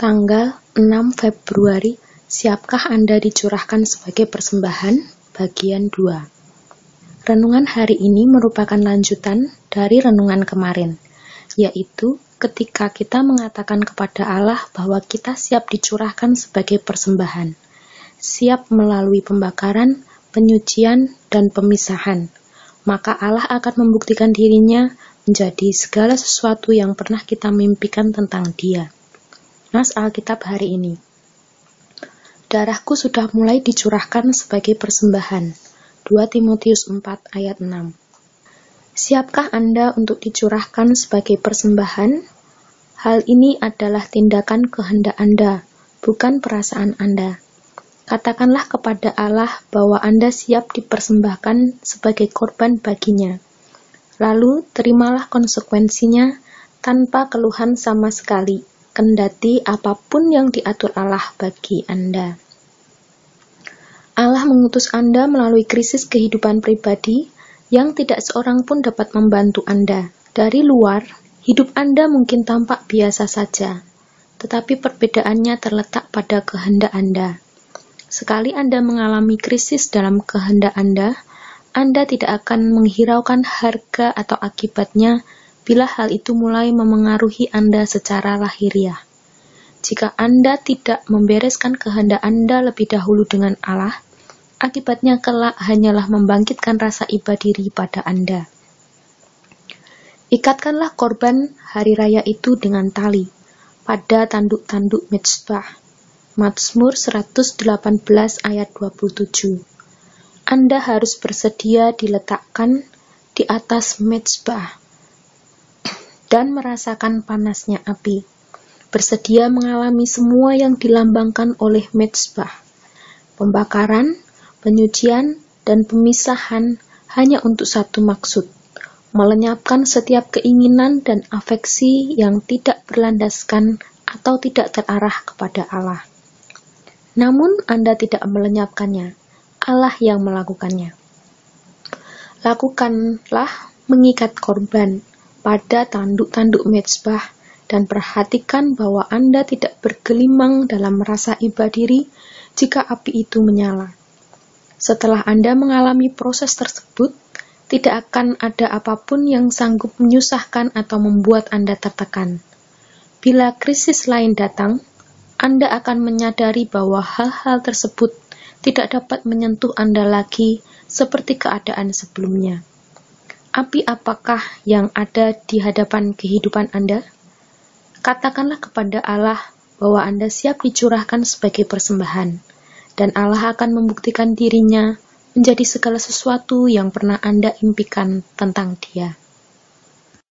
Tanggal 6 Februari, siapkah Anda dicurahkan sebagai persembahan? Bagian 2. Renungan hari ini merupakan lanjutan dari renungan kemarin, yaitu ketika kita mengatakan kepada Allah bahwa kita siap dicurahkan sebagai persembahan, siap melalui pembakaran, penyucian, dan pemisahan, maka Allah akan membuktikan dirinya menjadi segala sesuatu yang pernah kita mimpikan tentang Dia. Nas Alkitab hari ini. Darahku sudah mulai dicurahkan sebagai persembahan. 2 Timotius 4 ayat 6. Siapkah Anda untuk dicurahkan sebagai persembahan? Hal ini adalah tindakan kehendak Anda, bukan perasaan Anda. Katakanlah kepada Allah bahwa Anda siap dipersembahkan sebagai korban baginya. Lalu terimalah konsekuensinya tanpa keluhan sama sekali, kendati apapun yang diatur Allah bagi Anda. Allah mengutus Anda melalui krisis kehidupan pribadi yang tidak seorang pun dapat membantu Anda. Dari luar, hidup Anda mungkin tampak biasa saja, tetapi perbedaannya terletak pada kehendak Anda. Sekali Anda mengalami krisis dalam kehendak Anda tidak akan menghiraukan harga atau akibatnya bila hal itu mulai memengaruhi Anda secara lahiriah. Jika Anda tidak membereskan kehendak Anda lebih dahulu dengan Allah, akibatnya kelak hanyalah membangkitkan rasa iba diri pada Anda. Ikatkanlah korban hari raya itu dengan tali pada tanduk-tanduk mezbah. Mazmur 118 ayat 27. Anda harus bersedia diletakkan di atas mezbah dan merasakan panasnya api, bersedia mengalami semua yang dilambangkan oleh mezbah. Pembakaran, penyucian, dan pemisahan hanya untuk satu maksud, melenyapkan setiap keinginan dan afeksi yang tidak berlandaskan atau tidak terarah kepada Allah. Namun Anda tidak melenyapkannya, Allah yang melakukannya. Lakukanlah mengikat korban pada tanduk-tanduk mezbah dan perhatikan bahwa Anda tidak bergelimang dalam rasa iba diri jika api itu menyala. Setelah Anda mengalami proses tersebut, tidak akan ada apapun yang sanggup menyusahkan atau membuat Anda tertekan. Bila krisis lain datang, Anda akan menyadari bahwa hal-hal tersebut tidak dapat menyentuh Anda lagi seperti keadaan sebelumnya. Api apakah yang ada di hadapan kehidupan Anda? Katakanlah kepada Allah bahwa Anda siap dicurahkan sebagai persembahan, dan Allah akan membuktikan dirinya menjadi segala sesuatu yang pernah Anda impikan tentang Dia.